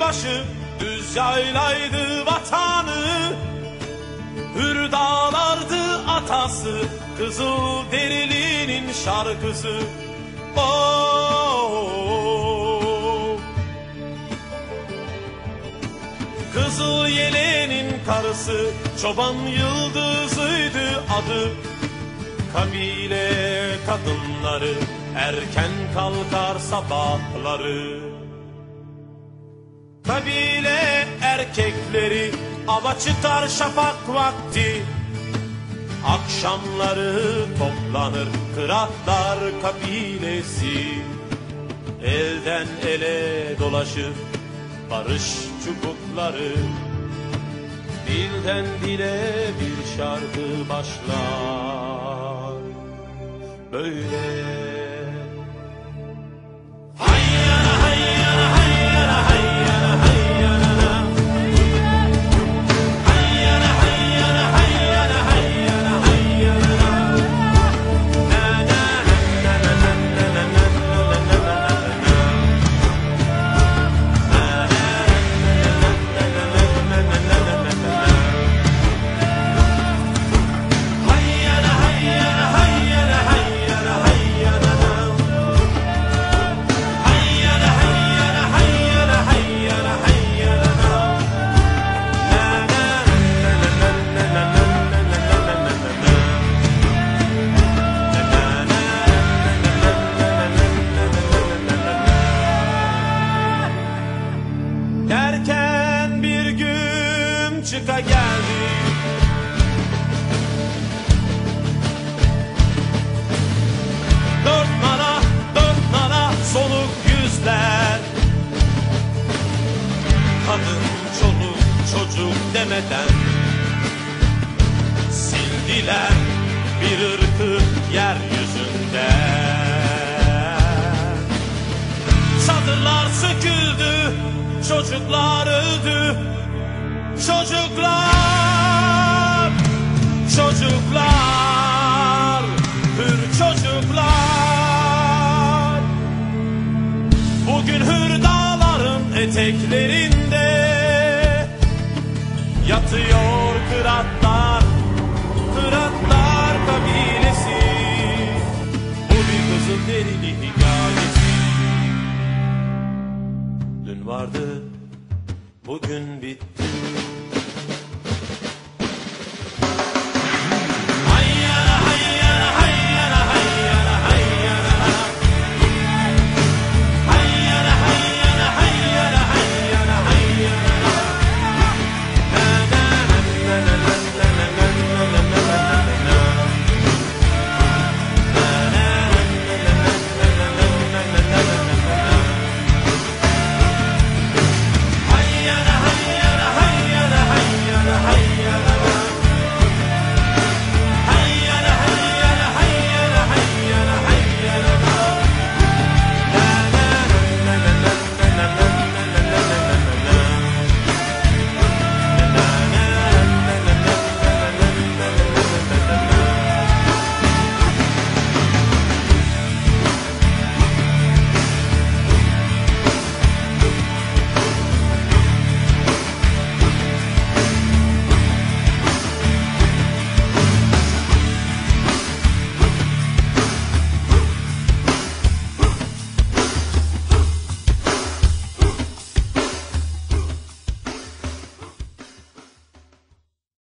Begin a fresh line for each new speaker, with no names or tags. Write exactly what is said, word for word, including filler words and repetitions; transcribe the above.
başı düz yaylaydı vatanı, hür dağlardı atası, kızıl deriliğinin şarkısı. Oh, kızıl yelenin karısı, çoban yıldızıydı adı. Kabile kadınları erken kalkar sabahları. Kabile erkekleri ava çıkar şafak vakti. Akşamları toplanır kıratlar kabilesi. Elden ele dolaşır barış çubukları. Dilden dile bir şarkı başlar böyle. Hayyana hayyana hayyana hayyana hayyana, hayyana hayyana hayyana hayyana hayyana, na na na na na na na na. Derken bir gün çıka geldi, dört nala dört nala soluk yüzler, kadın çoluk çocuk demeden sildiler bir ırkı yeryüzünden. Çadırlar söküldü, çocuklar öldü, çocuklar, çocuklar, hür çocuklar. Bugün hür dağların eteklerinde yatıyor kıratlar, kıratlar kabilesi. Bu bir kızıl derili hikayesi. Dün vardı, bugün bitti.